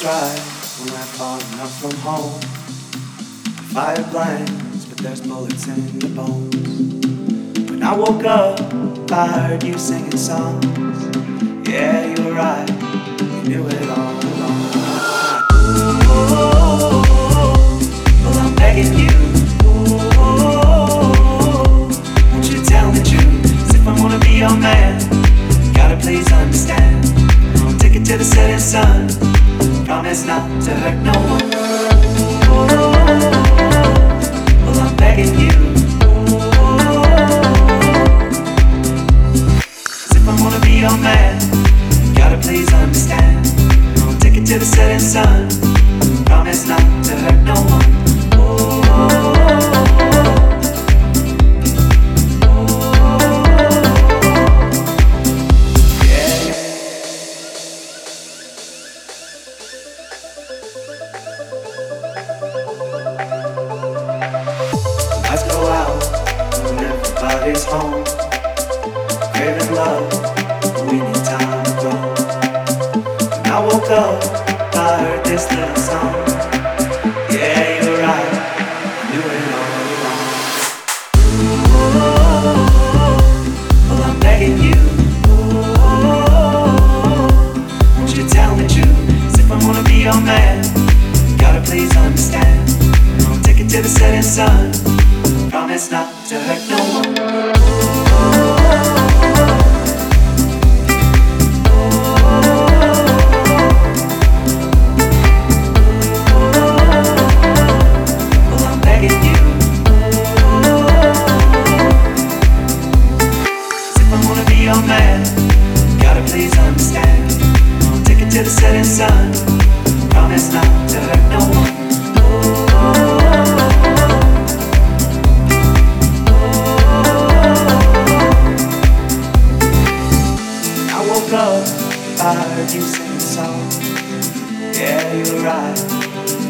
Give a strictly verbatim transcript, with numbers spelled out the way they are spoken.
cry when I've fallen up from home. The fire blinds, but there's bullets in the bones. When I woke up, I heard you singing songs. Yeah, you were right, you knew it all along. Ooh, well, I'm begging you. Ooh, won't you tell the truth? 'Cause if I wanna be your man, you gotta please understand. Take it to the setting sun. Promise not to hurt no one. Ooh, well, I'm begging you. Ooh, 'cause if I wanna be your man, you gotta please understand. Take it to the setting sun. Promise not to hurt no one. Ooh, lights go out when everybody's home. Craving love, but we need time to grow. When I woke up, I heard this little song. Yeah, you're right, I knew it all along. Ooh, well, I'm begging you. Ooh, won't you tell the truth? 'Cause if I wanna be your man, you gotta please understand. Take it to the setting sun. Promise not to hurt no one. Well, I'm begging you. 'Cause if I wanna be your man, you gotta please understand. Take it to the setting sun. Promise not to hurt no one. Up, I heard you sing a song. Yeah, you were right,